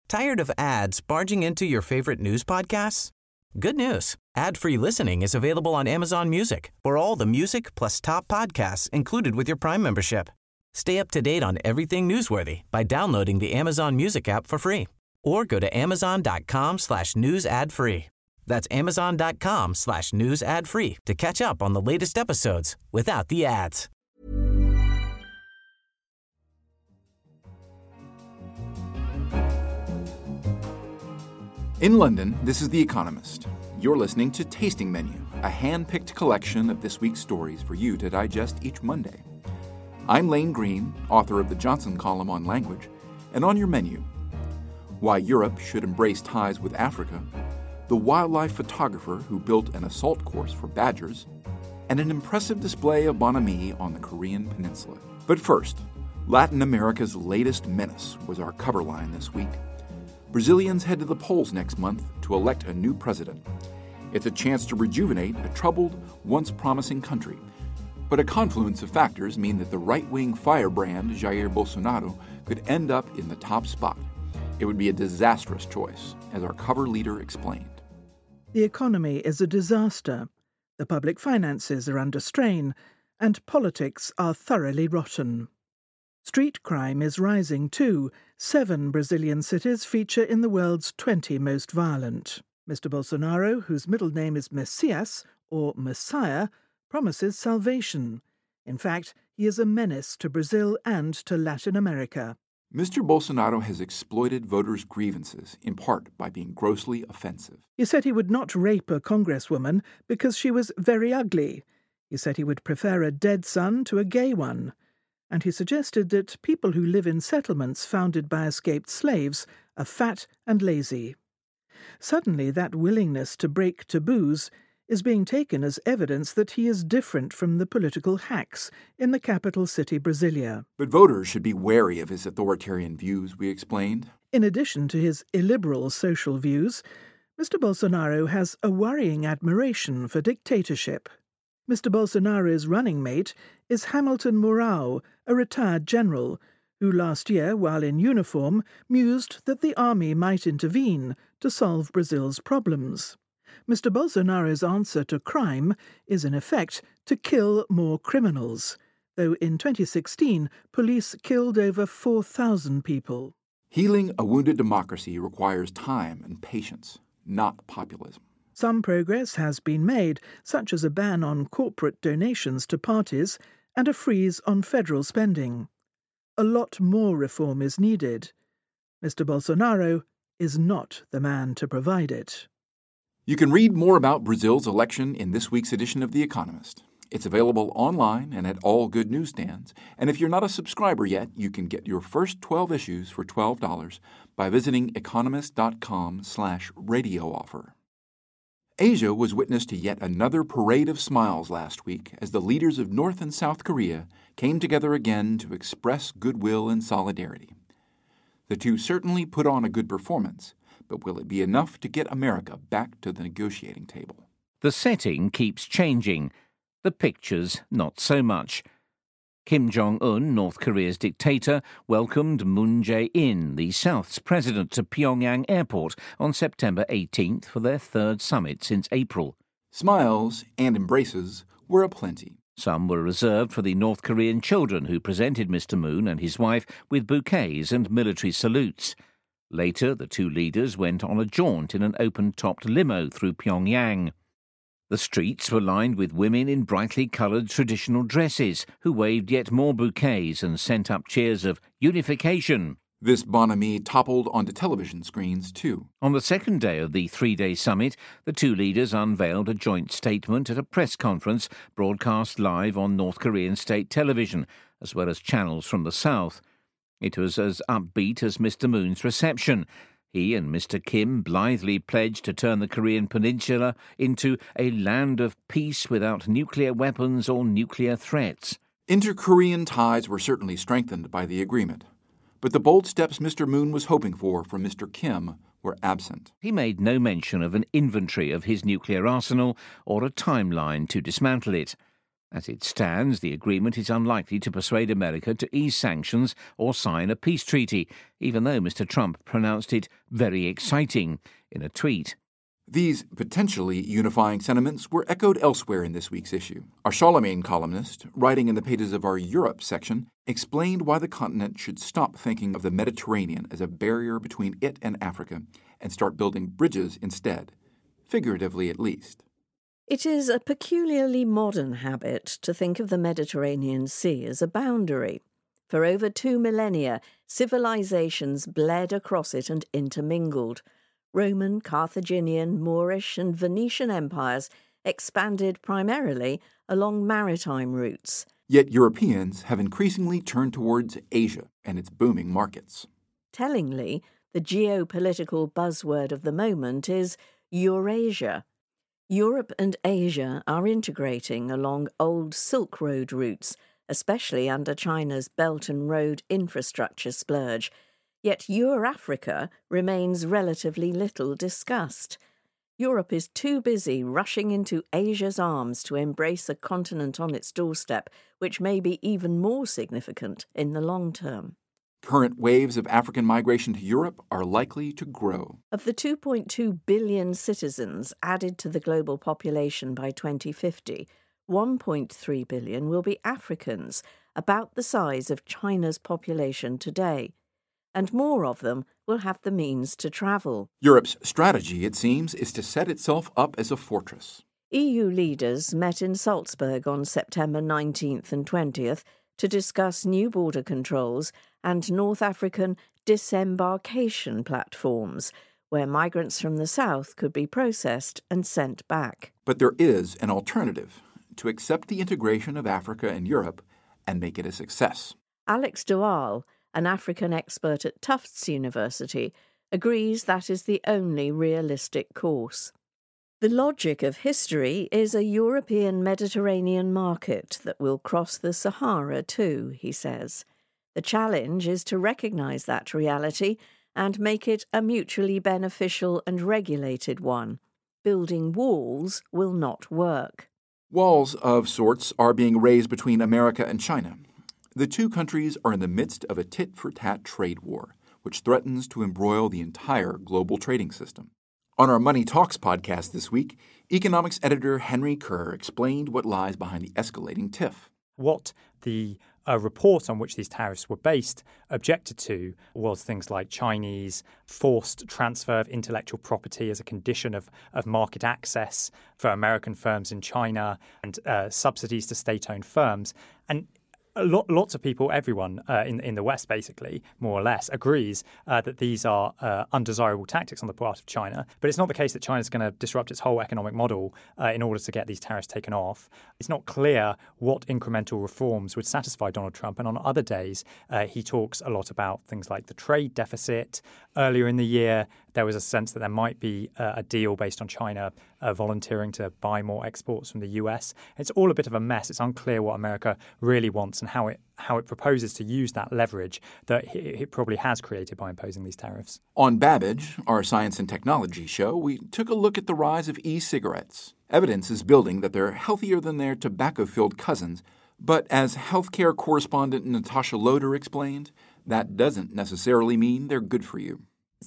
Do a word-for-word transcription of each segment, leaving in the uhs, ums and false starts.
Tired of ads barging into your favorite news podcasts? Good news. Ad-free listening is available on Amazon Music for all the music plus top podcasts included with your Prime membership. Stay up to date on everything newsworthy by downloading the Amazon Music app for free or go to amazon.com slash news ad free. That's amazon.com slash news ad free to catch up on the latest episodes without the ads. In London, this is The Economist. You're listening to Tasting Menu, a hand-picked collection of this week's stories for you to digest each Monday. I'm Lane Green, author of the Johnson column on language, and on your menu, why Europe should embrace ties with Africa, the wildlife photographer who built an assault course for badgers, and an impressive display of bonhomie on the Korean peninsula. But first, Latin America's latest menace was our cover line this week. Brazilians head to the polls next month to elect a new president. It's a chance to rejuvenate a troubled, once promising country. But a confluence of factors mean that the right-wing firebrand Jair Bolsonaro could end up in the top spot. It would be a disastrous choice, as our cover leader explained. The economy is a disaster. The public finances are under strain, and politics are thoroughly rotten. Street crime is rising too. Seven Brazilian cities feature in the world's twenty most violent. Mister Bolsonaro, whose middle name is Messias, or Messiah, promises salvation. In fact, he is a menace to Brazil and to Latin America. Mister Bolsonaro has exploited voters' grievances, in part by being grossly offensive. He said he would not rape a congresswoman because she was very ugly. He said he would prefer a dead son to a gay one. And he suggested that people who live in settlements founded by escaped slaves are fat and lazy. Suddenly, that willingness to break taboos is being taken as evidence that he is different from the political hacks in the capital city, Brasilia. But voters should be wary of his authoritarian views, we explained. In addition to his illiberal social views, Mister Bolsonaro has a worrying admiration for dictatorship. Mister Bolsonaro's running mate is Hamilton Mourão, a retired general, who last year, while in uniform, mused that the army might intervene to solve Brazil's problems. Mister Bolsonaro's answer to crime is, in effect, to kill more criminals, though in twenty sixteen police killed over four thousand people. Healing a wounded democracy requires time and patience, not populism. Some progress has been made, such as a ban on corporate donations to parties and a freeze on federal spending. A lot more reform is needed. Mister Bolsonaro is not the man to provide it. You can read more about Brazil's election in this week's edition of The Economist. It's available online and at all good newsstands. And if you're not a subscriber yet, you can get your first twelve issues for twelve dollars by visiting economist.com slash radio offer. Asia was witness to yet another parade of smiles last week as the leaders of North and South Korea came together again to express goodwill and solidarity. The two certainly put on a good performance, but will it be enough to get America back to the negotiating table? The setting keeps changing. The pictures, not so much. Kim Jong-un, North Korea's dictator, welcomed Moon Jae-in, the South's president, to Pyongyang Airport on September eighteenth for their third summit since April. Smiles and embraces were aplenty. Some were reserved for the North Korean children who presented Mister Moon and his wife with bouquets and military salutes. Later, the two leaders went on a jaunt in an open-topped limo through Pyongyang. The streets were lined with women in brightly coloured traditional dresses who waved yet more bouquets and sent up cheers of unification. This bonhomie toppled onto television screens, too. On the second day of the three-day summit, the two leaders unveiled a joint statement at a press conference broadcast live on North Korean state television, as well as channels from the South. It was as upbeat as Mister Moon's reception. He and Mister Kim blithely pledged to turn the Korean peninsula into a land of peace without nuclear weapons or nuclear threats. Inter-Korean ties were certainly strengthened by the agreement, but the bold steps Mister Moon was hoping for from Mister Kim were absent. He made no mention of an inventory of his nuclear arsenal or a timeline to dismantle it. As it stands, the agreement is unlikely to persuade America to ease sanctions or sign a peace treaty, even though Mister Trump pronounced it very exciting in a tweet. These potentially unifying sentiments were echoed elsewhere in this week's issue. Our Charlemagne columnist, writing in the pages of our Europe section, explained why the continent should stop thinking of the Mediterranean as a barrier between it and Africa and start building bridges instead, figuratively at least. It is a peculiarly modern habit to think of the Mediterranean Sea as a boundary. For over two millennia, civilizations bled across it and intermingled. Roman, Carthaginian, Moorish and Venetian empires expanded primarily along maritime routes. Yet Europeans have increasingly turned towards Asia and its booming markets. Tellingly, the geopolitical buzzword of the moment is Eurasia. Europe and Asia are integrating along old Silk Road routes, especially under China's Belt and Road infrastructure splurge. Yet Euro-Africa remains relatively little discussed. Europe is too busy rushing into Asia's arms to embrace a continent on its doorstep, which may be even more significant in the long term. Current waves of African migration to Europe are likely to grow. Of the two point two billion citizens added to the global population by twenty fifty, one point three billion will be Africans, about the size of China's population today. And more of them will have the means to travel. Europe's strategy, it seems, is to set itself up as a fortress. E U leaders met in Salzburg on September nineteenth and twentieth to discuss new border controls and North African disembarkation platforms, where migrants from the south could be processed and sent back. But there is an alternative: to accept the integration of Africa and Europe and make it a success. Alex Dual, an African expert at Tufts University, agrees that is the only realistic course. The logic of history is a European Mediterranean market that will cross the Sahara too, he says. The challenge is to recognise that reality and make it a mutually beneficial and regulated one. Building walls will not work. Walls of sorts are being raised between America and China. The two countries are in the midst of a tit-for-tat trade war, which threatens to embroil the entire global trading system. On our Money Talks podcast this week, economics editor Henry Kerr explained what lies behind the escalating tiff. What the uh, report on which these tariffs were based objected to was things like Chinese forced transfer of intellectual property as a condition of, of market access for American firms in China and uh, subsidies to state-owned firms. And A lot, lots of people, everyone uh, in in the West, basically, more or less, agrees uh, that these are uh, undesirable tactics on the part of China. But it's not the case that China's going to disrupt its whole economic model uh, in order to get these tariffs taken off. It's not clear what incremental reforms would satisfy Donald Trump. And on other days, uh, he talks a lot about things like the trade deficit. Earlier in the year, there was a sense that there might be uh, a deal based on China uh, volunteering to buy more exports from the U S. It's all a bit of a mess. It's unclear what America really wants and how it how it proposes to use that leverage that it probably has created by imposing these tariffs. On Babbage, our science and technology show, we took a look at the rise of e-cigarettes. Evidence is building that they're healthier than their tobacco-filled cousins, but as healthcare correspondent Natasha Loder explained, that doesn't necessarily mean they're good for you.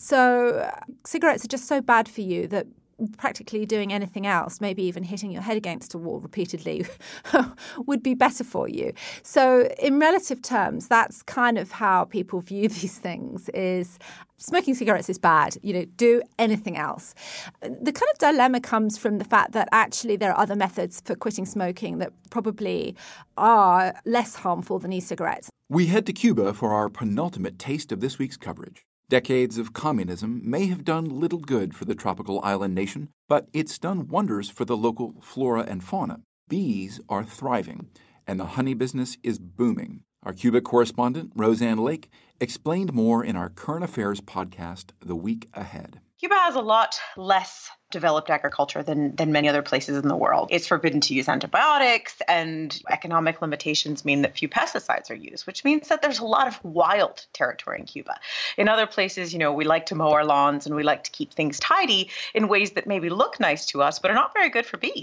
So uh, cigarettes are just so bad for you that practically doing anything else, maybe even hitting your head against a wall repeatedly, would be better for you. So in relative terms, that's kind of how people view these things, is smoking cigarettes is bad, you know, do anything else. The kind of dilemma comes from the fact that actually there are other methods for quitting smoking that probably are less harmful than e-cigarettes. We head to Cuba for our penultimate taste of this week's coverage. Decades of communism may have done little good for the tropical island nation, but it's done wonders for the local flora and fauna. Bees are thriving, and the honey business is booming. Our Cuba correspondent, Roseanne Lake, explained more in our Current Affairs podcast, The Week Ahead. Cuba has a lot less developed agriculture than, than many other places in the world. It's forbidden to use antibiotics, and economic limitations mean that few pesticides are used, which means that there's a lot of wild territory in Cuba. In other places, you know, we like to mow our lawns and we like to keep things tidy in ways that maybe look nice to us, but are not very good for bees.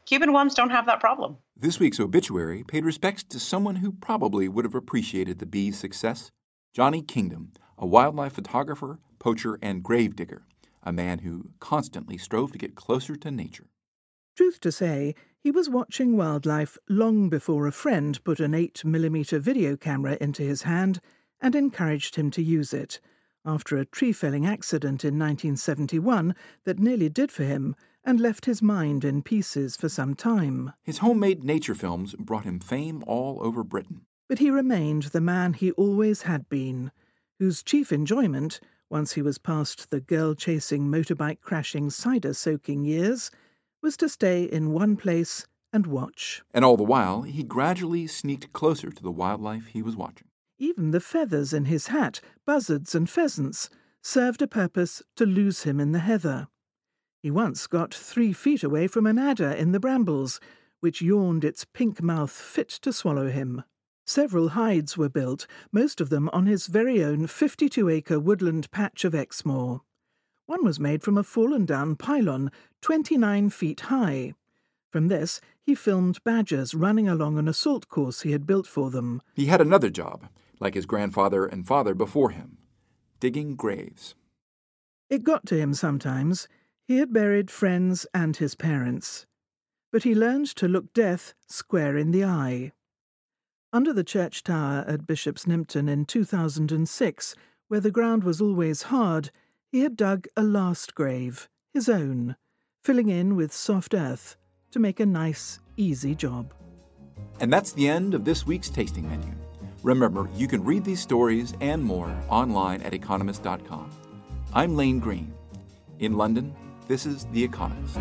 Cuban ones don't have that problem. This week's obituary paid respects to someone who probably would have appreciated the bee's success. Johnny Kingdom, a wildlife photographer, poacher, and gravedigger, a man who constantly strove to get closer to nature. Truth to say, he was watching wildlife long before a friend put an eight millimeter video camera into his hand and encouraged him to use it, after a tree-felling accident in nineteen seventy-one that nearly did for him and left his mind in pieces for some time. His homemade nature films brought him fame all over Britain. But he remained the man he always had been, whose chief enjoyment, once he was past the girl-chasing, motorbike-crashing, cider-soaking years, was to stay in one place and watch. And all the while, he gradually sneaked closer to the wildlife he was watching. Even the feathers in his hat, buzzards and pheasants, served a purpose to lose him in the heather. He once got three feet away from an adder in the brambles, which yawned its pink mouth fit to swallow him. Several hides were built, most of them on his very own fifty-two acre woodland patch of Exmoor. One was made from a fallen-down pylon, twenty-nine feet high. From this, he filmed badgers running along an assault course he had built for them. He had another job, like his grandfather and father before him, digging graves. It got to him sometimes. He had buried friends and his parents. But he learned to look death square in the eye. Under the church tower at Bishop's Nympton in two thousand six, where the ground was always hard, he had dug a last grave, his own, filling in with soft earth to make a nice, easy job. And that's the end of this week's Tasting Menu. Remember, you can read these stories and more online at economist dot com. I'm Lane Green. In London, this is The Economist.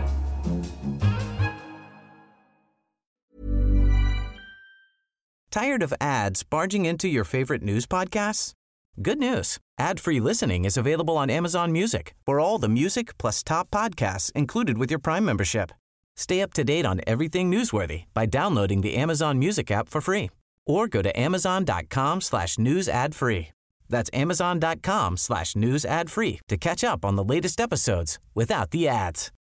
Tired of ads barging into your favorite news podcasts? Good news. Ad-free listening is available on Amazon Music for all the music plus top podcasts included with your Prime membership. Stay up to date on everything newsworthy by downloading the Amazon Music app for free or go to amazon.com slash news ad free. That's amazon.com slash news ad free to catch up on the latest episodes without the ads.